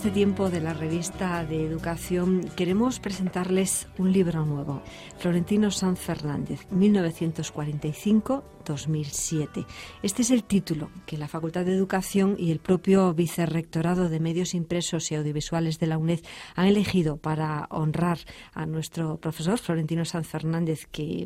este tiempo de la revista de educación queremos presentarles un libro nuevo, Florentino Sanz Fernández, 1945-2007. Este es el título que la Facultad de Educación y el propio Vicerrectorado de Medios Impresos y Audiovisuales de la UNED han elegido para honrar a nuestro profesor Florentino Sanz Fernández, que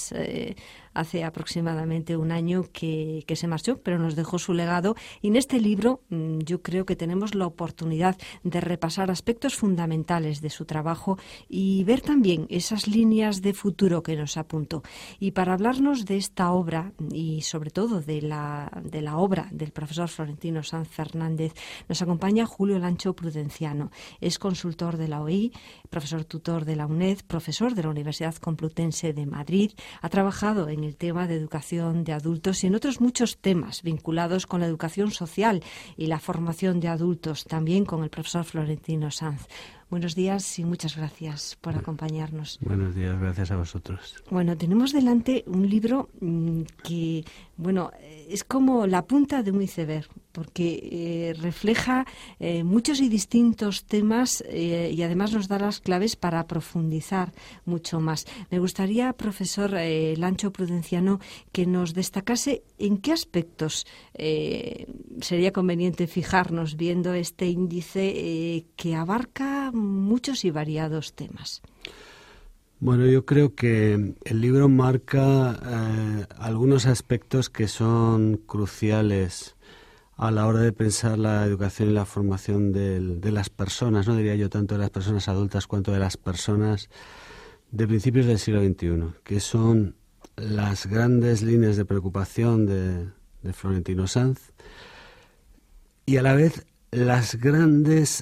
hace aproximadamente un año que se marchó, pero nos dejó su legado. Y en este libro yo creo que tenemos la oportunidad de repasar aspectos fundamentales de su trabajo y ver también esas líneas de futuro que nos apuntó. Y para hablarnos de esta obra y sobre todo de la obra del profesor Florentino Sanz Fernández, nos acompaña Julio Lancho Prudenciano. Es consultor de la OI, profesor tutor de la UNED, profesor de la Universidad Complutense de Madrid. Ha trabajado en el tema de educación de adultos y en otros muchos temas vinculados con la educación social y la formación de adultos, también con el profesor Florentino Sanz. Buenos días y muchas gracias por acompañarnos. Buenos días, gracias a vosotros. Bueno, tenemos delante un libro que, es como la punta de un iceberg, porque refleja muchos y distintos temas y además nos da las claves para profundizar mucho más. Me gustaría, profesor Lancho Prudenciano, que nos destacase en qué aspectos sería conveniente fijarnos viendo este índice que abarca muchos y variados temas. Bueno, yo creo que el libro marca algunos aspectos que son cruciales a la hora de pensar la educación y la formación de las personas, no diría yo tanto de las personas adultas cuanto de las personas de principios del siglo XXI, que son las grandes líneas de preocupación de Florentino Sanz y a la vez los grandes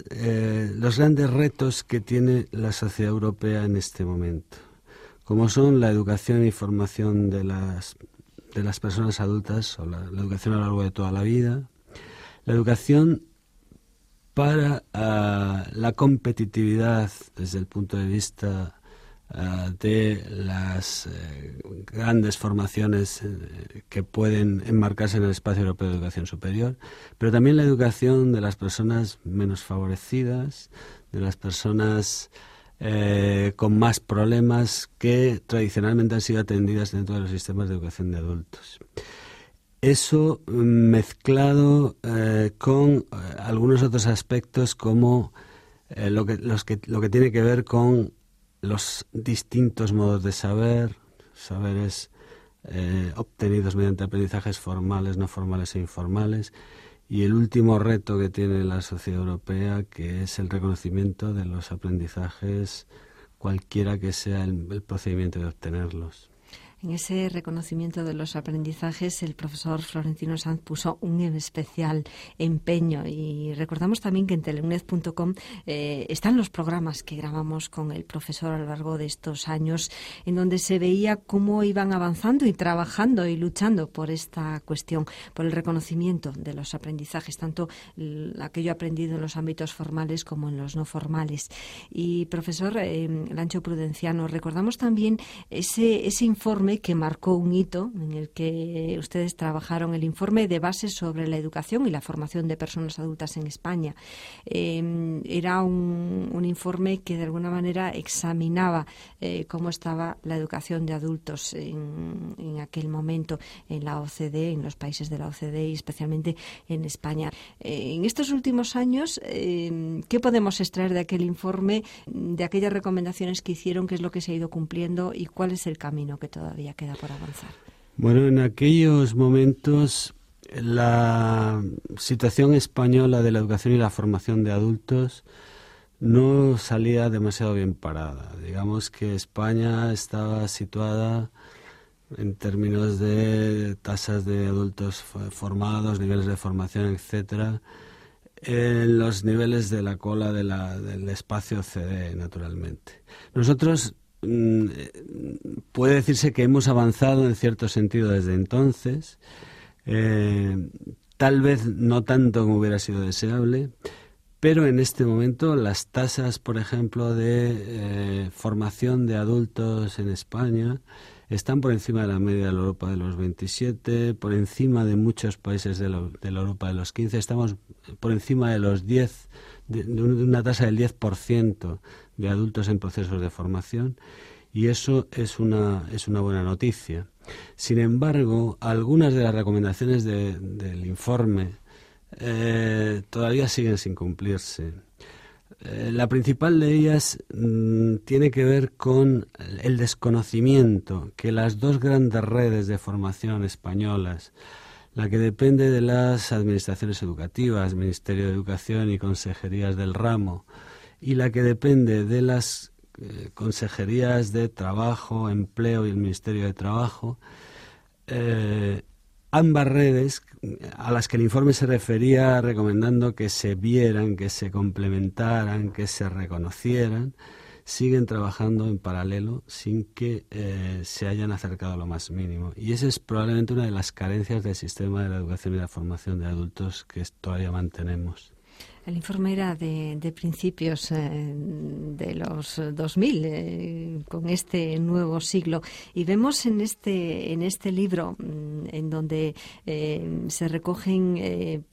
retos que tiene la sociedad europea en este momento, como son la educación y formación de las personas adultas, o la educación a lo largo de toda la vida, la educación para la competitividad desde el punto de vista de las grandes formaciones que pueden enmarcarse en el espacio europeo de educación superior, pero también la educación de las personas menos favorecidas, de las personas con más problemas que tradicionalmente han sido atendidas dentro de los sistemas de educación de adultos. Eso mezclado con algunos otros aspectos como lo que tiene que ver con los distintos modos de saberes obtenidos mediante aprendizajes formales, no formales e informales, y el último reto que tiene la sociedad europea, que es el reconocimiento de los aprendizajes, cualquiera que sea el procedimiento de obtenerlos. En ese reconocimiento de los aprendizajes, el profesor Florentino Sanz puso un especial empeño, y recordamos también que en teleuned.com están los programas que grabamos con el profesor a lo largo de estos años, en donde se veía cómo iban avanzando y trabajando y luchando por esta cuestión, por el reconocimiento de los aprendizajes, tanto aquello aprendido en los ámbitos formales como en los no formales. Y profesor Lancho Prudenciano, recordamos también ese informe que marcó un hito en el que ustedes trabajaron, el informe de bases sobre la educación y la formación de personas adultas en España. Era un informe que de alguna manera examinaba cómo estaba la educación de adultos en aquel momento en la OCDE, en los países de la OCDE y especialmente en España. En estos últimos años, ¿qué podemos extraer de aquel informe, de aquellas recomendaciones que hicieron, qué es lo que se ha ido cumpliendo y cuál es el camino que todavía queda por avanzar? Bueno, en aquellos momentos la situación española de la educación y la formación de adultos no salía demasiado bien parada. Digamos que España estaba situada en términos de tasas de adultos formados, niveles de formación, etcétera, en los niveles de la cola del espacio OCDE, naturalmente. Nosotros puede decirse que hemos avanzado en cierto sentido desde entonces, tal vez no tanto como hubiera sido deseable, pero en este momento las tasas, por ejemplo, de formación de adultos en España están por encima de la media de la Europa de los 27, por encima de muchos países de la Europa de los 15, estamos por encima de los 10, de una tasa del 10% de adultos en procesos de formación, y eso es una buena noticia. Sin embargo, algunas de las recomendaciones del informe todavía siguen sin cumplirse. La principal de ellas tiene que ver con el desconocimiento que las dos grandes redes de formación españolas, la que depende de las administraciones educativas, Ministerio de Educación y consejerías del ramo, y la que depende de las consejerías de Trabajo, Empleo y el Ministerio de Trabajo, ambas redes, a las que el informe se refería recomendando que se vieran, que se complementaran, que se reconocieran, siguen trabajando en paralelo sin que se hayan acercado a lo más mínimo. Y esa es probablemente una de las carencias del sistema de la educación y la formación de adultos que todavía mantenemos. El informe era de principios de los 2000, con este nuevo siglo. Y vemos en este libro, en donde se recogen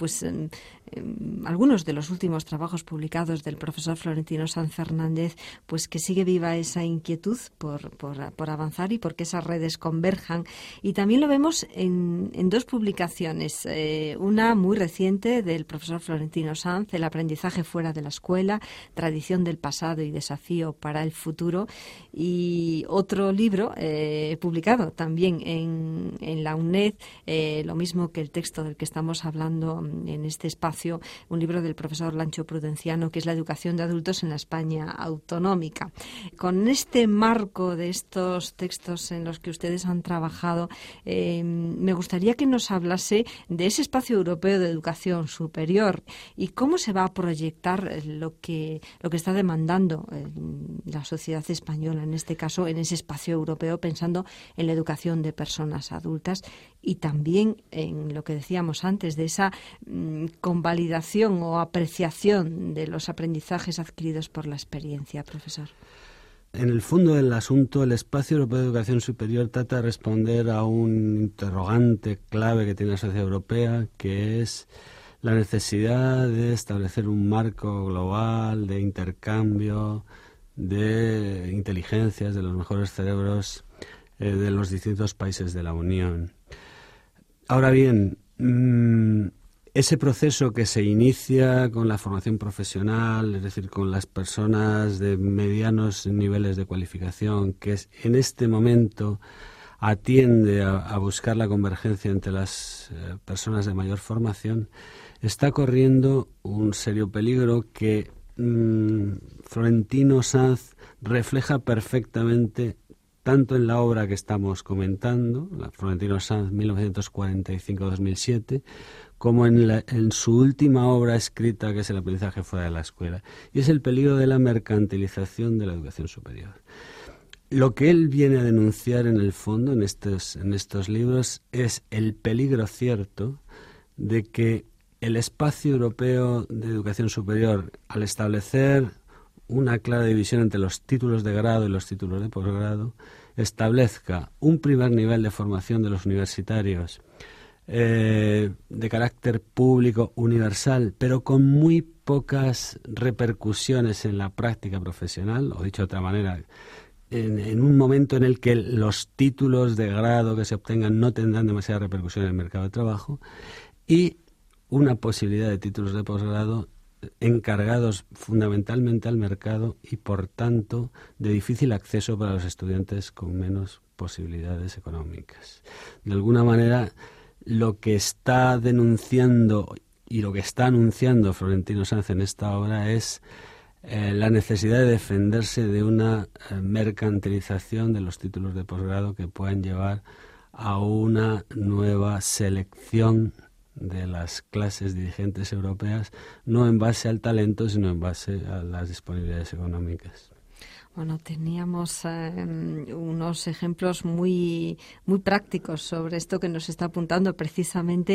algunos de los últimos trabajos publicados del profesor Florentino Sanz Fernández, pues que sigue viva esa inquietud por avanzar y porque esas redes converjan. Y también lo vemos en dos publicaciones, una muy reciente del profesor Florentino Sanz, El aprendizaje fuera de la escuela, tradición del pasado y desafío para el futuro, y otro libro publicado también en la UNED, lo mismo que el texto del que estamos hablando en este espacio, un libro del profesor Lancho Prudenciano, que es La educación de adultos en la España autonómica. Con este marco de estos textos en los que ustedes han trabajado, me gustaría que nos hablase de ese espacio europeo de educación superior y cómo se va a proyectar lo que está demandando la sociedad española, en este caso, en ese espacio europeo, pensando en la educación de personas adultas y también en lo que decíamos antes, de esa convalidación o apreciación de los aprendizajes adquiridos por la experiencia, profesor. En el fondo del asunto, el Espacio Europeo de Educación Superior trata de responder a un interrogante clave que tiene la sociedad europea, que es la necesidad de establecer un marco global de intercambio de inteligencias de los mejores cerebros de los distintos países de la Unión. Ahora bien, ese proceso que se inicia con la formación profesional, es decir, con las personas de medianos niveles de cualificación, que en este momento atiende a buscar la convergencia entre las personas de mayor formación, está corriendo un serio peligro que Florentino Sanz refleja perfectamente tanto en la obra que estamos comentando, la Florentino Sanz 1945-2007, como en su última obra escrita, que es El aprendizaje fuera de la escuela. Y es el peligro de la mercantilización de la educación superior. Lo que él viene a denunciar en el fondo, en estos libros, es el peligro cierto de que el espacio europeo de educación superior, al establecer una clara división entre los títulos de grado y los títulos de posgrado, establezca un primer nivel de formación de los universitarios de carácter público universal, pero con muy pocas repercusiones en la práctica profesional, o dicho de otra manera, en un momento en el que los títulos de grado que se obtengan no tendrán demasiada repercusión en el mercado de trabajo, y una posibilidad de títulos de posgrado encargados fundamentalmente al mercado y, por tanto, de difícil acceso para los estudiantes con menos posibilidades económicas. De alguna manera, lo que está denunciando y lo que está anunciando Florentino Sanz en esta obra es la necesidad de defenderse de una mercantilización de los títulos de posgrado que puedan llevar a una nueva selección de las clases dirigentes europeas, no en base al talento, sino en base a las disponibilidades económicas. Bueno, teníamos unos ejemplos muy prácticos sobre esto que nos está apuntando precisamente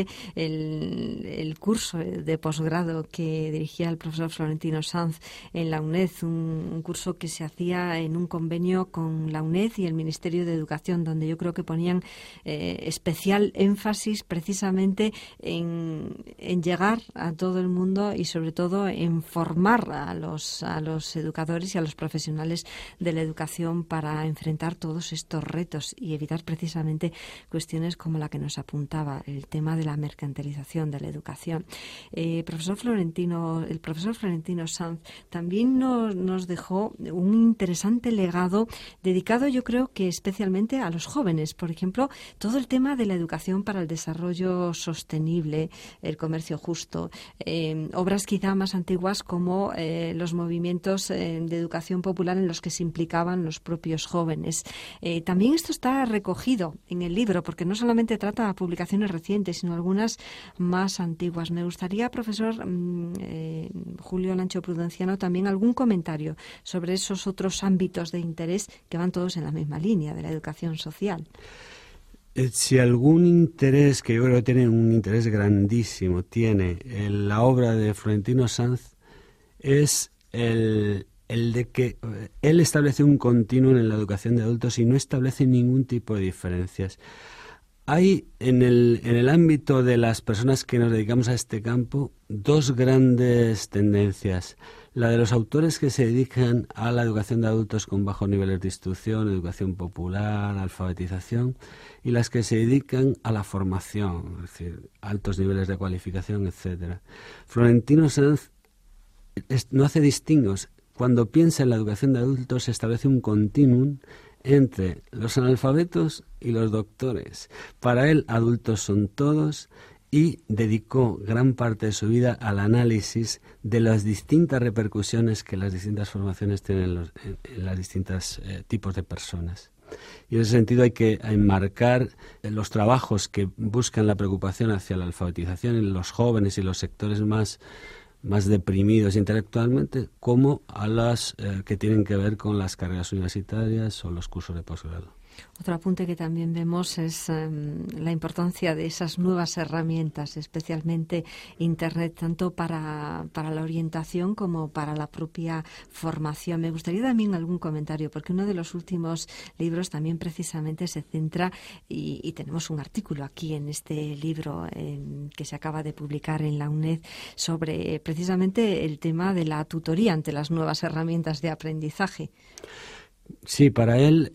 el curso de posgrado que dirigía el profesor Florentino Sanz en la UNED, un curso que se hacía en un convenio con la UNED y el Ministerio de Educación, donde yo creo que ponían especial énfasis precisamente en llegar a todo el mundo y sobre todo en formar a los educadores y a los profesionales de la educación para enfrentar todos estos retos y evitar precisamente cuestiones como la que nos apuntaba, el tema de la mercantilización de la educación. El profesor Florentino Sanz también nos dejó un interesante legado dedicado, yo creo que especialmente a los jóvenes. Por ejemplo, todo el tema de la educación para el desarrollo sostenible, el comercio justo, obras quizá más antiguas como los movimientos de educación popular en los que se implicaban los propios jóvenes. También esto está recogido en el libro, porque no solamente trata publicaciones recientes, sino algunas más antiguas. Me gustaría, profesor Julio Lancho Prudenciano, también algún comentario sobre esos otros ámbitos de interés que van todos en la misma línea de la educación social. Si algún interés, que yo creo que tiene un interés grandísimo, tiene en la obra de Florentino Sanz, es el de que él establece un continuum en la educación de adultos y no establece ningún tipo de diferencias. Hay en el ámbito de las personas que nos dedicamos a este campo dos grandes tendencias. La de los autores que se dedican a la educación de adultos con bajos niveles de instrucción, educación popular, alfabetización, y las que se dedican a la formación, es decir, altos niveles de cualificación, etcétera. Florentino Sanz no hace distingos. Cuando piensa en la educación de adultos se establece un continuum entre los analfabetos y los doctores. Para él, adultos son todos, y dedicó gran parte de su vida al análisis de las distintas repercusiones que las distintas formaciones tienen en los distintos tipos de personas. Y en ese sentido hay que enmarcar los trabajos que buscan la preocupación hacia la alfabetización en los jóvenes y los sectores más deprimidos intelectualmente, como a las que tienen que ver con las carreras universitarias o los cursos de posgrado. Otro apunte que también vemos es la importancia de esas nuevas herramientas, especialmente Internet, tanto para la orientación como para la propia formación. Me gustaría también algún comentario, porque uno de los últimos libros también precisamente se centra, y tenemos un artículo aquí en este libro que se acaba de publicar en la UNED, sobre precisamente el tema de la tutoría ante las nuevas herramientas de aprendizaje. Sí, para él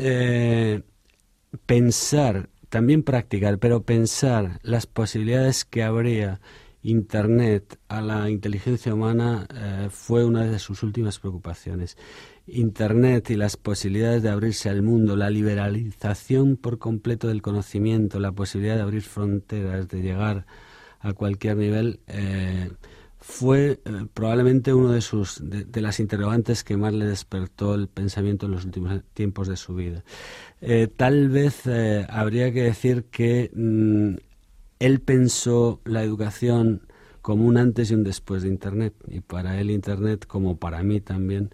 pensar, también practicar, pero pensar las posibilidades que habría Internet a la inteligencia humana fue una de sus últimas preocupaciones. Internet y las posibilidades de abrirse al mundo, la liberalización por completo del conocimiento, la posibilidad de abrir fronteras, de llegar a cualquier nivel, fue probablemente uno de las interrogantes que más le despertó el pensamiento en los últimos tiempos de su vida. Tal vez habría que decir que él pensó la educación como un antes y un después de Internet, y para él Internet, como para mí también,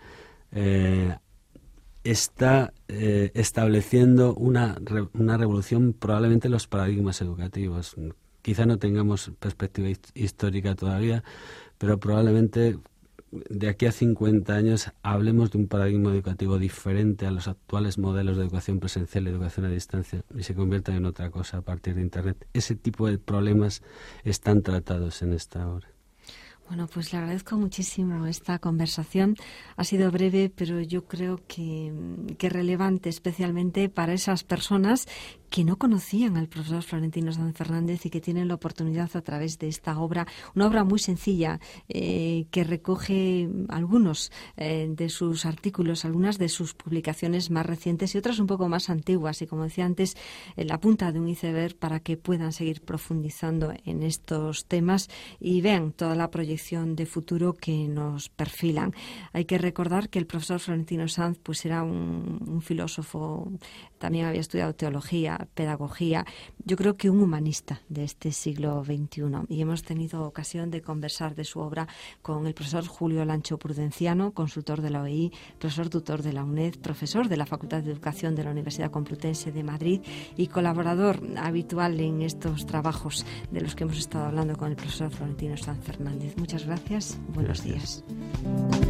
está estableciendo una revolución probablemente en los paradigmas educativos. Quizá no tengamos perspectiva histórica todavía, pero probablemente de aquí a 50 años hablemos de un paradigma educativo diferente a los actuales modelos de educación presencial y educación a distancia, y se conviertan en otra cosa a partir de Internet. Ese tipo de problemas están tratados en esta obra. Bueno, pues le agradezco muchísimo esta conversación. Ha sido breve, pero yo creo que relevante, especialmente para esas personas que no conocían al profesor Florentino Sanz Fernández y que tienen la oportunidad a través de esta obra, una obra muy sencilla que recoge algunos de sus artículos, algunas de sus publicaciones más recientes y otras un poco más antiguas, y como decía antes, la punta de un iceberg para que puedan seguir profundizando en estos temas y vean toda la proyección de futuro que nos perfilan. Hay que recordar que el profesor Florentino Sanz pues era un filósofo, también había estudiado teología, la pedagogía, yo creo que un humanista de este siglo XXI. Y hemos tenido ocasión de conversar de su obra con el profesor Julio Lancho Prudenciano, consultor de la OEI, profesor tutor de la UNED, profesor de la Facultad de Educación de la Universidad Complutense de Madrid y colaborador habitual en estos trabajos de los que hemos estado hablando con el profesor Florentino Sanz Fernández. Muchas gracias. Buenos días.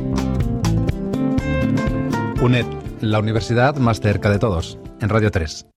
UNED, la universidad más cerca de todos, en Radio 3.